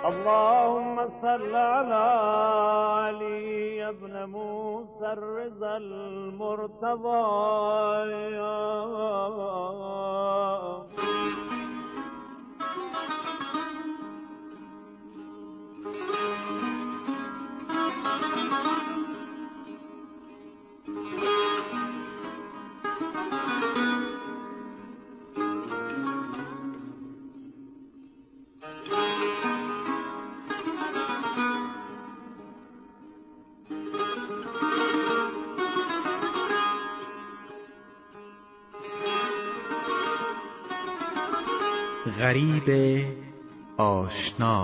اللهم صل على علي ابن موسى الرضا المرتضى. غریب آشنا.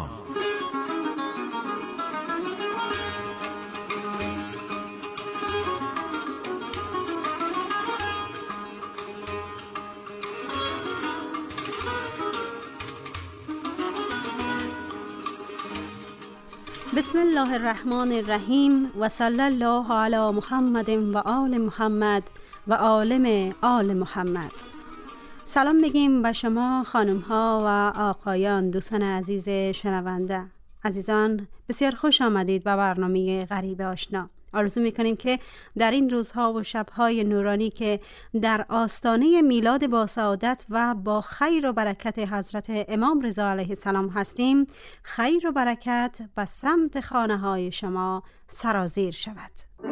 بسم الله الرحمن الرحیم و صلی الله علی محمد و آل محمد و عالم آل محمد. سلام میگیم به شما خانم ها و آقایان، دوستان عزیز شنونده. عزیزان بسیار خوش آمدید به برنامه غریب آشنا. آرزو میکنیم که در این روزها و شبهای نورانی که در آستانه میلاد با سعادت و با خیر و برکت حضرت امام رضا علیه السلام هستیم، خیر و برکت به سمت خانه های شما سرازیر شود.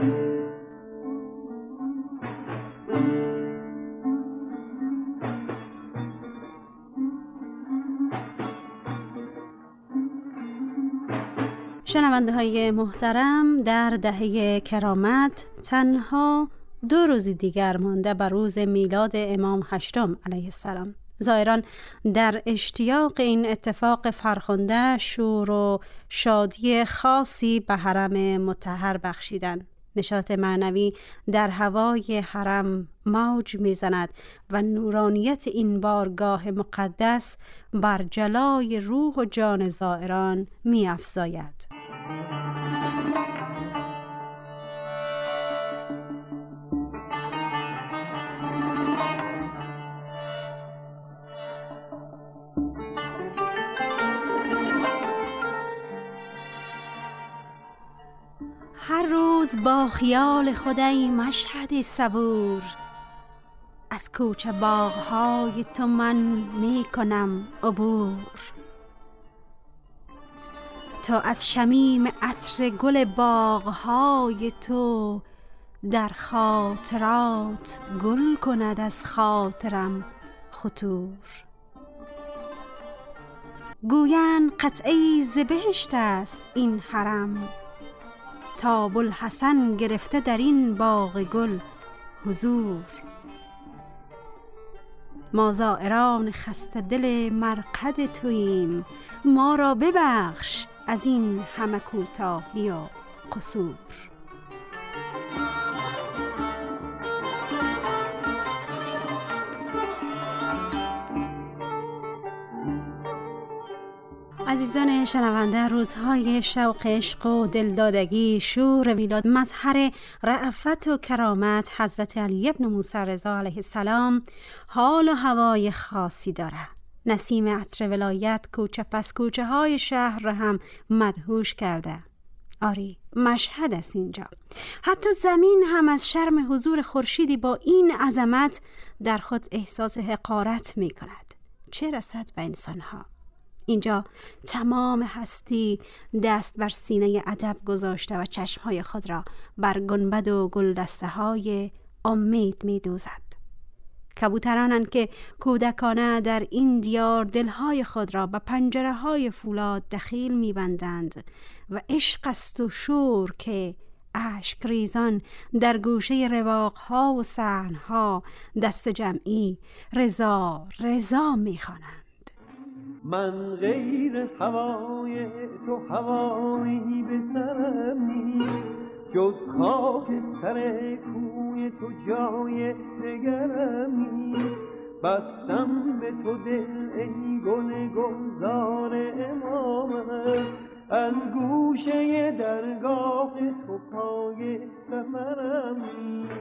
شنونده های محترم، در دهه کرامت تنها 2 روز دیگر مانده بر روز میلاد امام هشتم علیه السلام. زائران در اشتیاق این اتفاق فرخنده شور و شادی خاصی به حرم مطهر بخشیدند. نشاط معنوی در هوای حرم موج میزند و نورانیت این بارگاه مقدس بر جلای روح و جان زائران می‌افزاید. هر روز با خیال خودی مشهدی صبور، از کوچه باغ‌های تو من می کنم عبور. تا از شمیم عطر گل باغ‌های تو، در خاطرات گل کند از خاطرم خطور. گویند قطعه‌ای ز بهشت است این حرم، تا بوالحسن گرفته در این باغ گل حضور. ما زائران خسته دل مرقد توییم، ما را ببخش از این همه کوتاهی و قصور. عزیزان شنونده، روزهای شوق عشق و دلدادگی، شور میلاد، مظهر رأفت و کرامت حضرت علی ابن موسی رضا علیه السلام حال و هوای خاصی داره. نسیم عطر ولایت کوچه پس کوچه های شهر را هم مدهوش کرده. آری، مشهد است اینجا. حتی زمین هم از شرم حضور خورشیدی با این عظمت در خود احساس حقارت می کند. چه رسد به انسانها؟ اینجا تمام هستی دست بر سینه ادب گذاشته و چشمهای خود را بر گنبد و گلدسته های امید می دوزد. کبوترانند که کودکانه در این دیار دلهای خود را به پنجره های فولاد دخیل می بندند و عشق است و شور که اشک ریزان در گوشه رواقها و صحنها دست جمعی رضا رضا می خوانند. من غیر هوای تو هوایی به سرم نیست، جز خاک سر کوی تو جای دگرم نیست. بستم به تو دل ای گل گلزار امامت، از گوشه درگاه تو پای سفرم نیست.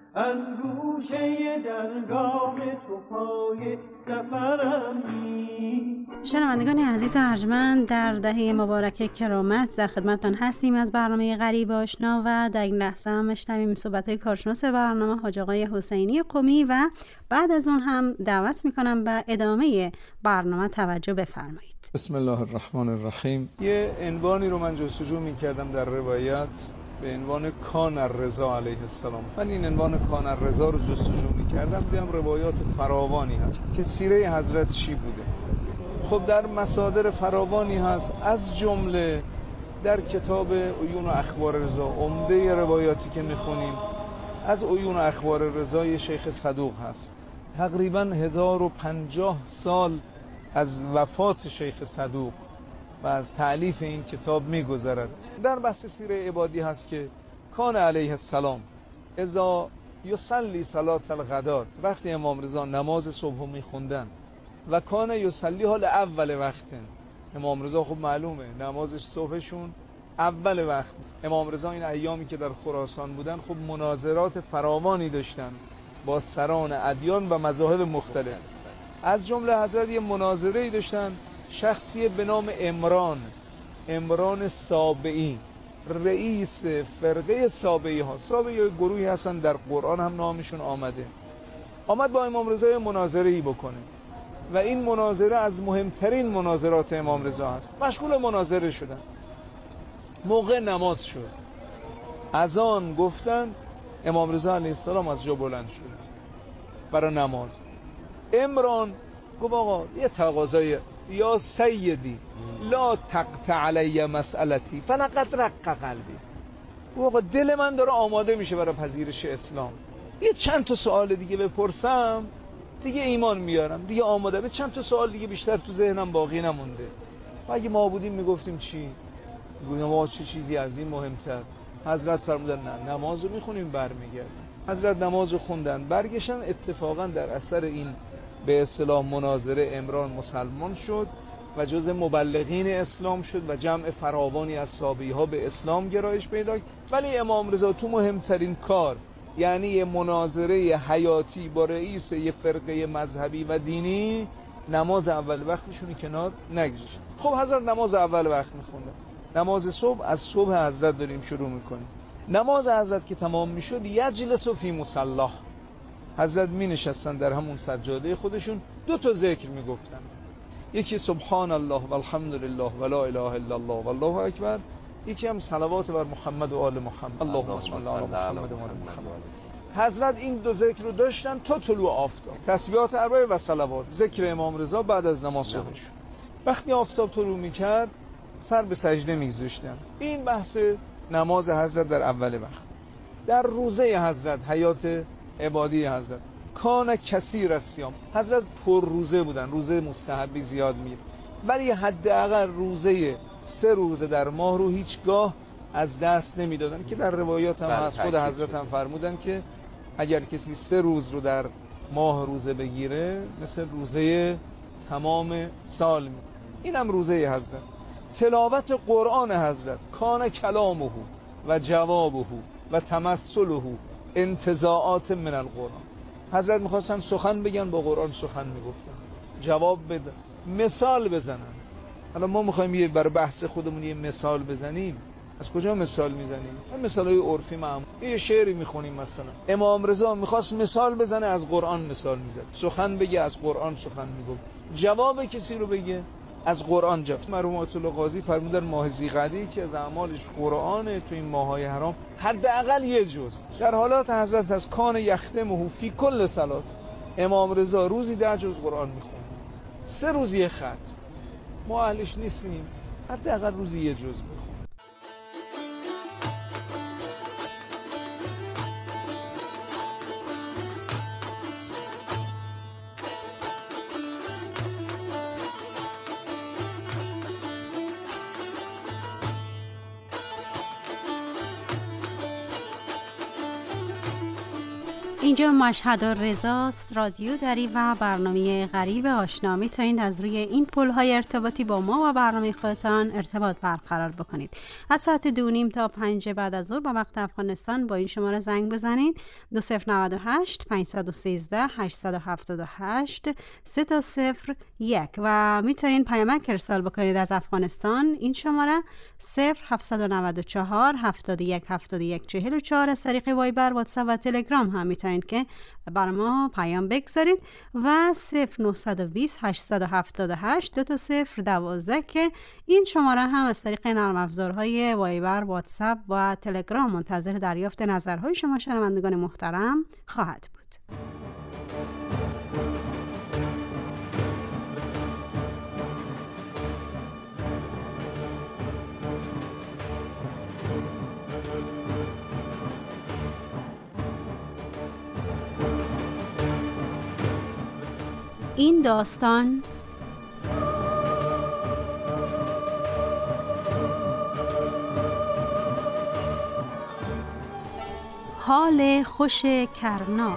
از گوشه درگاه تو پای سفرم نیست. شنوندگان عزیز ارجمند، در دهه مبارک کرامت در خدمتتان هستیم از برنامه غریب آشنا و در این لحظه هم میشنویم صحبت‌های کارشناس برنامه حاج آقای حسینی قمی و بعد از اون هم دعوت میکنم به ادامه برنامه توجه بفرمایید. بسم الله الرحمن الرحیم. یه عنوانی رو من جستجو میکردم در روایت به عنوان کان الرضا علیه السلام. من این عنوان کان الرضا رو جستجو میکردم، دیدم روایات فراوانی هست که سیره حضرت چی بوده. خب در مصادر فراوانی هست، از جمله در کتاب عیون و اخبار رضا، عمده روایاتی که میخونیم از عیون و اخبار رضا شیخ صدوق هست. تقریبا 1050 سال از وفات شیخ صدوق و از تألیف این کتاب میگذرد. در بحث سیره عبادی هست که کان علیه السلام اذا یصلی صلات الغدات، وقتی امام رضا نماز صبح میخوندن و کان یصلی حال اول وقت، امام رضا خب معلومه نمازش صبحشون اول وقت. امام رضا این ایامی که در خراسان بودن خب مناظرات فراوانی داشتن با سران ادیان و مذاهب مختلف. از جمله حضرت یه مناظره‌ای داشتن، شخصی به نام عمران سابعی، رئیس فرقه سابعی ها. سابعی گروهی هستن در قرآن هم نامشون آمد با امام رضا مناظره‌ای بکنه و این مناظره از مهمترین مناظرات امام رضا هست. مشغول مناظره شدن، موقع نماز شد، اذان گفتن، امام رضا علیه السلام از جا بلند شد برای نماز. عمران گفت آقا یه تقاضای، یا سیدی لا تقطع علی مسئلتی فلقد رق قلبی. آقا دل من داره آماده میشه برای پذیرش اسلام، یه چند تا سوال دیگه بپرسم دیگه ایمان میارم، دیگه آماده. به چند تا سوال دیگه بیشتر تو ذهنم باقی نمونده. و اگه ما بودیم میگفتیم چی؟ میگفتیم ما چه چیزی از این مهمتر. حضرت فرمودن نه، نماز رو میخونیم برمیگردیم. حضرت نماز رو خوندن برگشتن. اتفاقا در اثر این به اصطلاح مناظره عمران مسلمان شد و جز مبلغین اسلام شد و جمع فراوانی از صحابی ها به اسلام گرایش پیدا کرد. ولی امام رضا تو مهمترین کار، یعنی یه مناظره حیاتی با رئیس یه فرقه مذهبی و دینی، نماز اول وقتشونی کنار نگذاشت. خب حضرت نماز اول وقت میخوندن. نماز صبح، از صبح حضرت داریم شروع میکنیم. نماز حضرت که تمام میشد یجلس فی مصلاه، حضرت می نشستن در همون سجاده خودشون، دو تا ذکر می گفتن. یکی سبحان الله والحمدلله ولا اله الا الله والله اکبر، یکی هم صلوات بر محمد و آل محمد، اللهم صل علی محمد و آل محمد. حضرت این دو ذکر رو داشتن تا طلوع آفتاب، تسبیحات اربعه و صلوات. ذکر امام رضا بعد از نماز صبحشون. وقتی آفتاب طلوع میکرد سر به سجده میگذاشتن. این بحث نماز حضرت در اول وقت. در روزه حضرت، حیات عبادی حضرت، کان کثیر الصیام، حضرت پر روزه بودن، روزه مستحبی زیاد میره، ولی حداقل روزه 3 روزه در ماه رو هیچگاه از دست نمیدادن که در روایات هم از خود حضرت هم فرمودن که اگر کسی 3 روز رو در ماه روزه بگیره مثل روزه تمام سال می. این هم روزه حضرت. تلاوت قرآن حضرت، کان کلامه و جوابه و تمثله انتزاعات من القرآن. حضرت میخواستن سخن بگن، با قرآن سخن میگفتن، جواب بدن، مثال بزنن. حالا ما میخوایم یه برای بحث خودمون یه مثال بزنیم، از کجا مثال میزنیم؟ مثالای عرفی معمول. یه شعری میخونیم مثلا، امام رضا میخواست مثال بزنه از قرآن مثال میزد، سخن بگه از قرآن سخن میگفت، جواب کسی رو بگه از قرآن جواب. مرحوم آیت الله قاضی فرمودن ماه ذیقعده که از اعمالش قرآنه، تو این ماه‌های حرام حداقل یه جز. در حالات حضرت از کان یختمه فی کل ثلاث، امام رضا روزی 10 جز قرآن میخونه، 3 روز یه ختم. ما اهلش نیستیم، حداقل روزی یه جز میخونه. اینجا مشهد رضاست، رادیو دری و برنامه غریب آشنا. میتونید از روی این پل‌های ارتباطی با ما و برنامه خودتان ارتباط برقرار بکنید. از ساعت 2:30 تا 5 بعد از ظهر به وقت افغانستان با این شماره زنگ بزنید 2098 513 878 301 و میتونید پیامک ارسال بکنید از افغانستان. این شماره 0794 71 71 44 از طریق وایبر، واتساپ و تلگرام هم میتونید که برای ما پیام بگذارید و 0920 878 2012 که این شماره هم از طریق نرم افزارهای وایبر، واتساپ و تلگرام منتظر دریافت نظرهای شما شنوندگان محترم خواهد بود. این داستان حال خوش کرنا.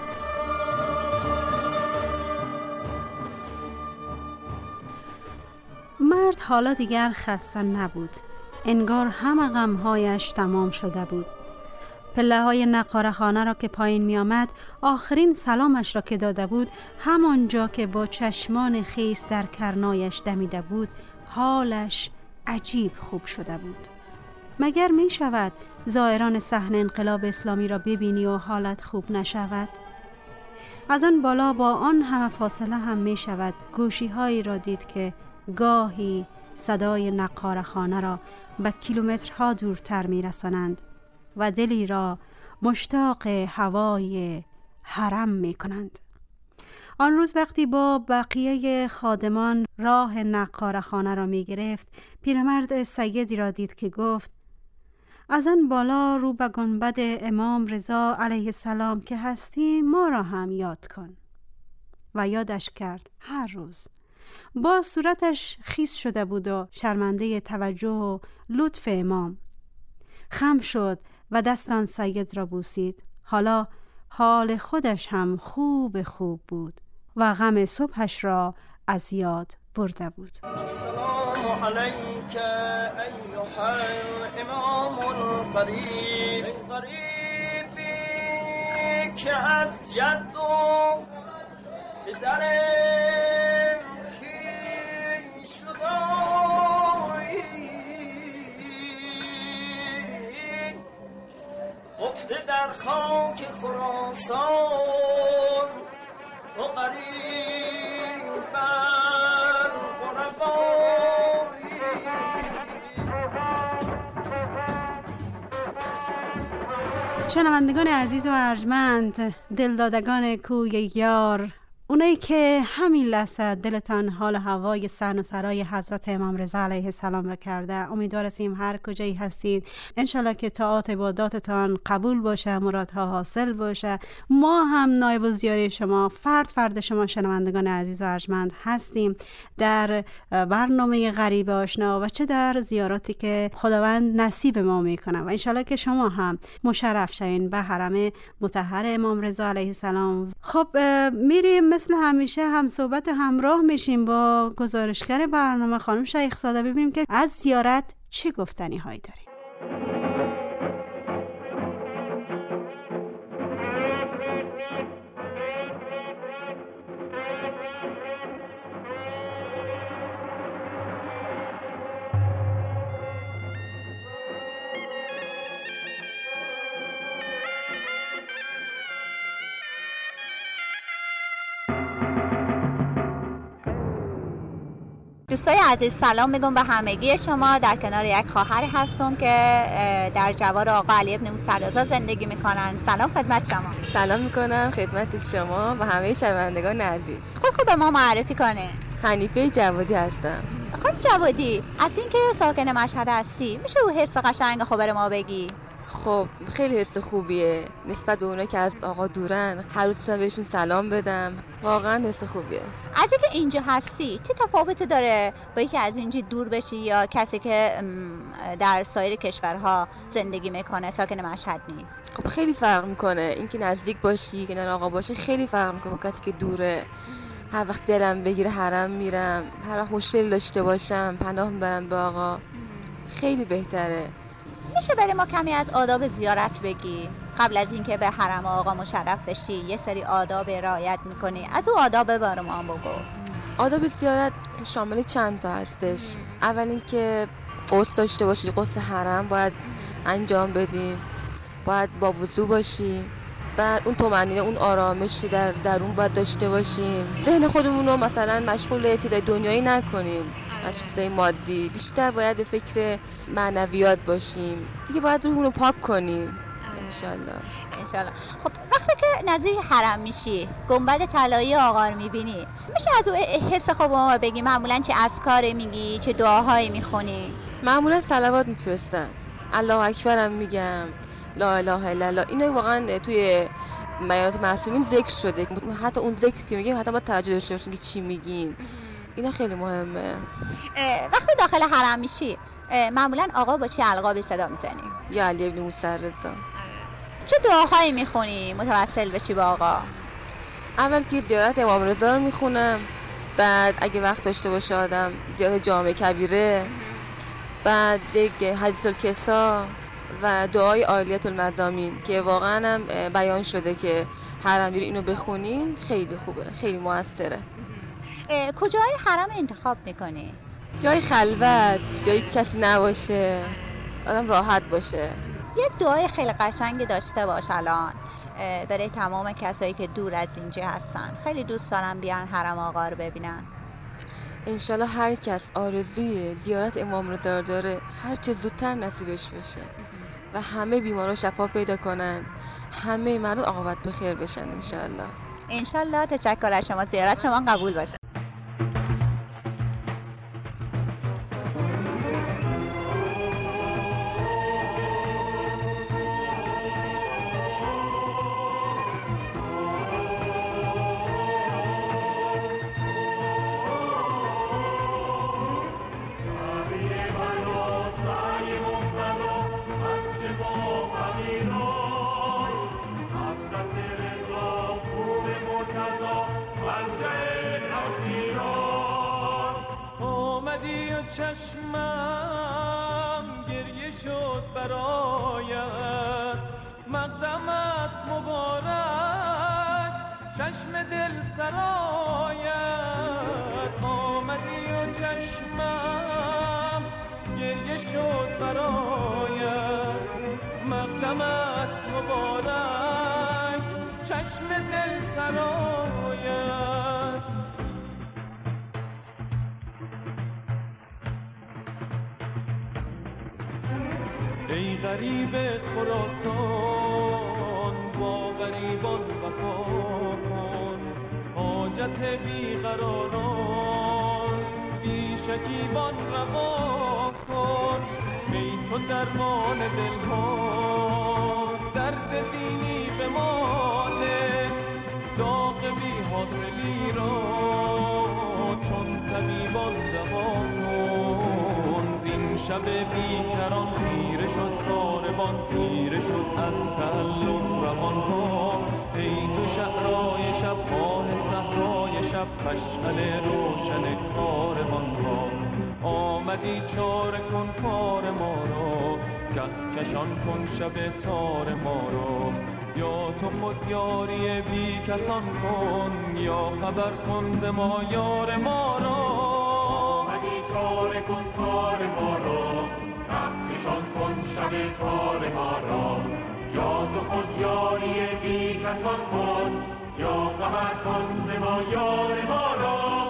مرد حالا دیگر خسته نبود، انگار همه غمهایش تمام شده بود. پله های نقاره خانه را که پایین می آمد، آخرین سلامش را که داده بود، همانجا که با چشمان خیس در کرنایش دمیده بود، حالش عجیب خوب شده بود. مگر می شود زائران صحنه انقلاب اسلامی را ببینی و حالت خوب نشود؟ از آن بالا با آن همه فاصله هم می شود گوشی هایی را دید که گاهی صدای نقاره خانه را به کیلومترها دورتر می رسانند و دلی را مشتاق هوای حرم می کنند. آن روز وقتی با بقیه خادمان راه نقاره خانه را می گرفت، پیرمرد سیدی را دید که گفت: از آن بالا رو به گنبد امام رضا علیه السلام که هستی ما را هم یاد کن. و یادش کرد هر روز. با صورتش خیس شده بود و شرمنده توجه و لطف امام. خم شد و دستان سید را بوسید. حالا حال خودش هم خوب بود و غم صبحش را از یاد برده بود. السلام علیک ایها الامام القریب، قریبی که از جد و پدر خویش داری، خفته در خاک خراسان و قریبا شنوندگان عزیز و ارجمند، دلدادگان کوی یار، اونایی که همین لحظه دلتان حال هوای سن و سرای حضرت امام رضا علیه السلام را کرده، امیدوار هستیم هر کجایی هستید انشالله که طاعات عباداتتان قبول باشه، مرادها حاصل باشه. ما هم نایب الزیاره شما، فرد شما شنوندگان عزیز و ارجمند هستیم در برنامه غریب آشنا و چه در زیاراتی که خداوند نصیب ما میکنه و انشالله که شما هم مشرف شوین به حرم مطهر امام رضا علیه السلام. خب میریم مثل همیشه هم صحبت همراه میشیم با گزارشگر برنامه خانم شیخ زاده، ببینیم که از زیارت چه گفتنی هایی داریم. دوستای عزیز سلام میگم به همگی شما. در کنار یک خواهر هستم که در جوار آقا علی ابن موسی رضا زندگی میکنن. سلام خدمت شما. سلام میکنم خدمت شما و همه شنوندگان عزیز. خود به ما معرفی کنه. حنیفه جوادی هستم. خانم جوادی، از اینکه ساکن مشهد هستی میشه او حس قشنگ خبر ما بگی؟ خب خیلی حس خوبیه نسبت به اونایی که از آقا دورن، هر روز میتونم بهشون سلام بدم، واقعا حس خوبیه. از اینکه اینجا هستی چه تفاوتی داره با اینکه از اینجا دور بشی یا کسی که در سایر کشورها زندگی میکنه ساکن مشهد نیست؟ خب خیلی فرق میکنه، اینکه نزدیک باشی کنار آقا باشی خیلی فرق میکنه با کسی که دوره. هر وقت دلم بگیره حرم میرم، هر وقت مشکل داشته باشم پناه میبرم به آقا، خیلی بهتره. میشه برای ما کمی از آداب زیارت بگی؟ قبل از اینکه به حرم آقا مشرف بشی یه سری آداب رعایت میکنی، از اون آداب برای ما بگو. آداب زیارت شامل چند تا هستش. اول اینکه غسل داشته باشی، غسل حرم باید انجام بدیم، باید با وضو باشی، بعد اون طمأنینه، اون آرامشی در درون باید داشته باشیم. ذهن خودمون رو مثلا مشغول چیزای دنیایی نکنیم، چیزای مادی، بیشتر باید به فکر معنویات باشیم. دیگه باید روحمون رو پاک کنیم انشالله. خب وقتی که نزدیک حرم میشی گنبد طلایی آقا رو میبینی، میشه از اون حس خوب ما بگی معمولا چه اذکاری میگی، چه دعاهایی میخونی؟ معمولا صلوات میفرستم، الله اکبرم میگم، لا اله الا الله. اینا واقعا توی بیانات معصومین ذکر شده، حتی اون ذکر که میگیم حتی ما توجه داشته باشیم که چی میگین. اینا خیلی مهمه. وقتی داخل حرم میشی معمولا آقا با چه القابی صدا میزنی؟ یا علی ابن موسی رضا. چه دعاهایی میخونی متوسل بشی با آقا؟ اول که زیارت امام رضا رو میخونم، بعد اگه وقت داشته باشه آدم زیارت جامع کبیره، بعد دیگه حدیث الکسا و دعای عالیت المزامین که واقعا هم بیان شده که حرم میری اینو بخونین خیلی خوبه، خیلی موثره. کجای حرم انتخاب میکنی؟ جای خلوت، جایی که کسی نباشه، آدم راحت باشه. یه دعای خیلی قشنگی داشته باش الان برای تمام کسایی که دور از اینجا هستن، خیلی دوست دارم بیان حرم آقا رو ببینن. انشالله هر کس آرزوی زیارت امام رضا رو داره هر چه زودتر نصیبش بشه و همه بیمارا شفا پیدا کنن، همه مردم عاقبت به خیر بشن انشالله. تشکر از شما، زیارت شما قبول باشه. چشمم گریه شد برایت، مقدمت مبارک چشم دل سرایت. آمدی و چشمم گریه شد برایت، مقدمت مبارک چشم دل سرایت. ای غریب خراسان با غریبان وفا کن، حاجت بیقراران بی شکیبان روا کن. ای تو درمان دلها درد دینی به ماله، داغ بی حاصلی را چون طبیبان دوا کن. زین شب بیکران خیره شد کاروان، تیره شد از تعلم روانها. ای تو شهرهای شب، ماه صحرای شب، مشعل روشن کاروانها. آمدی چاره کن کار ما را، کهکشان کن شب تار ما را. یا تو خود یاری بی کسان کن، یا خبر کن ز ما یار ما را. آمدی چاره کن کار ما را، کهکشان کن شب تار ما را. یا تو خود یاری بی کسان کن، یا خبر کن ز ما یار ما را.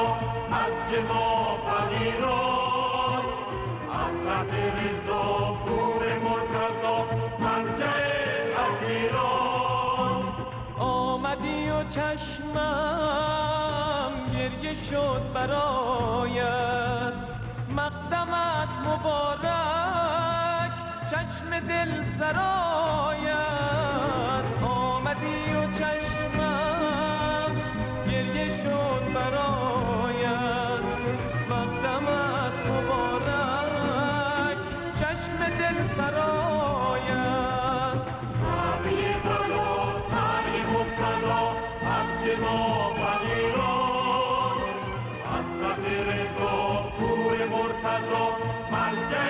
ما فقیران، حضرت رضا آمدی و چشمم گریه شد برایت، مقدمت مبارک چشم دل سرایت. آمدی و چشمم گریه شد برایت، مقدمت مبارک چشم دل سرایت. همه بلا سعی مبتلا حق ما فقیران، حضرت رضا پور مرتضی مرجع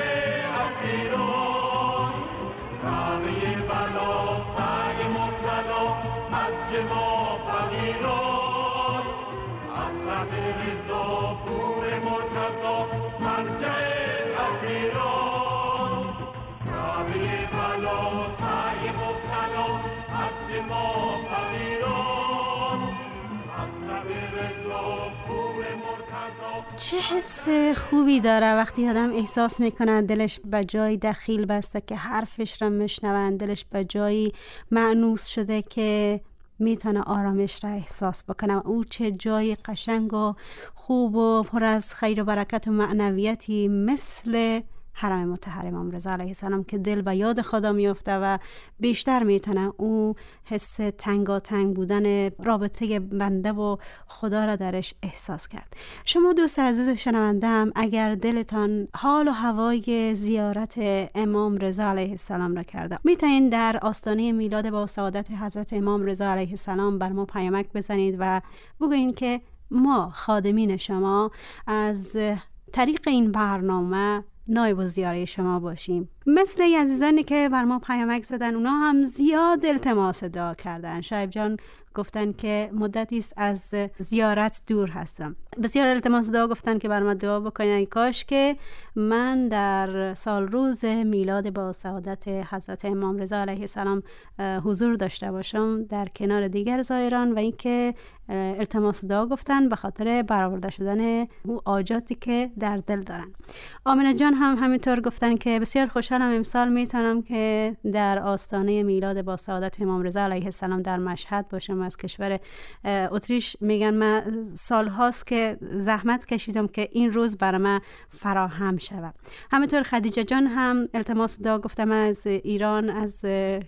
اسیران. همه بلا سعی مبتلا حق ما فقیران، حضرت رضا پور مرتضی مرجع اسیران. همه بلا سعی مبتلا حق ما فقیران، حضرت رضا پور مرتضی. چه حس خوبی داره وقتی آدم احساس میکنه دلش به جای دخیل بسته که حرفش را میشنون، دلش به جایی مأنوس شده که میتونه آرامش را احساس بکنه. او چه جای قشنگ و خوب و پر از خیر و برکت و معنویتی مثل حرم مطهر امام رضا علیه السلام که دل به یاد خدا میفته و بیشتر میتونه او حس تنگاتنگ بودن رابطه بنده و خدا را درش احساس کرد. شما دوست عزیز شنوندم، اگر دلتان حال و هوای زیارت امام رضا علیه السلام را کرده، میتونید در آستانه میلاد با سعادت حضرت امام رضا علیه السلام بر ما پیامک بزنید و بگویید که ما خادمین شما از طریق این برنامه نایب الزیاره شما باشیم. مثل عزیزانی که بر ما پیامک زدن، اونا هم زیاد التماس دعا کردن. شایب جان گفتن که مدتی است از زیارت دور هستم. بسیار التماس دعا گفتن که بر ما دعا بکنن کاش که من در سال روز میلاد با سعادت حضرت امام رضا علیه السلام حضور داشته باشم در کنار دیگر زائران، و اینکه التماس دعا گفتن به خاطر برآورده شدن او حاجاتی که در دل دارن. آمنه جان هم همینطور گفتن که بسیار خوشحالم امسال میتونم که در آستانه میلاد با سعادت امام رضا علیه السلام در مشهد باشم. از کشور اتریش میگن من سال هاست که زحمت کشیدم که این روز برای من فراهم شود. همینطور خدیجه جان هم التماس دعا گفتم، از ایران از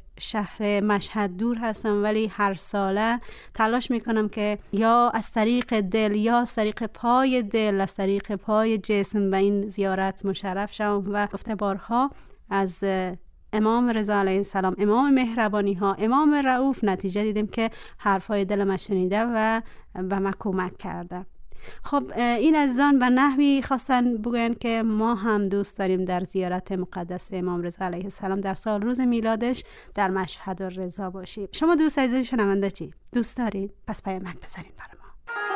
شهر مشهد دور هستم ولی هر ساله تلاش میکنم که یا از طریق دل یا از طریق پای دل، از طریق پای جسم به این زیارت مشرف شم و گفته بارها از امام رضا علیه السلام، امام مهربانی ها، امام رؤوف نتیجه دیدیم که حرفای دل ما شنیده و به ما کمک کرده. خب این عزیزان به نحوی خواستن بگوین که ما هم دوست داریم در زیارت مقدس امام رضا علیه السلام در سال روز میلادش در مشهد رضا باشیم. شما دوست عزیز شنونده چی؟ دوست دارین؟ پس پیامک بزنید برای ما.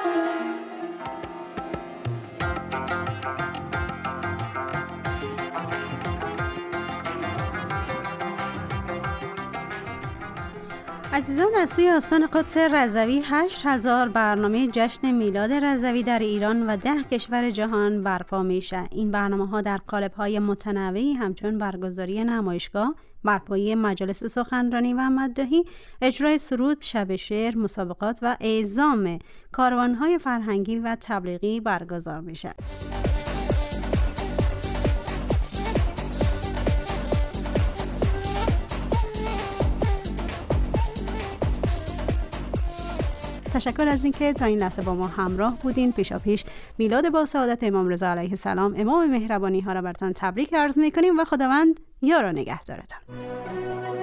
عزیزان، از سوی آستان قدس رضوی 8000 برنامه جشن میلاد رضوی در ایران و 10 کشور جهان برپا میشه. این برنامه‌ها در قالب‌های متنوعی همچون برگزاری نمایشگاه، برپایی مجالس سخنرانی و مداحی، اجرای سرود، شب شعر، مسابقات و اعزام کاروان‌های فرهنگی و تبلیغی برگزار میشه. تشکر از اینکه تا این لحظه با ما همراه بودین. پیشاپیش میلاد با سعادت امام رضا علیه السلام، امام مهربانی ها را براتون تبریک عرض میکنیم و خداوند یار و نگهدارتان.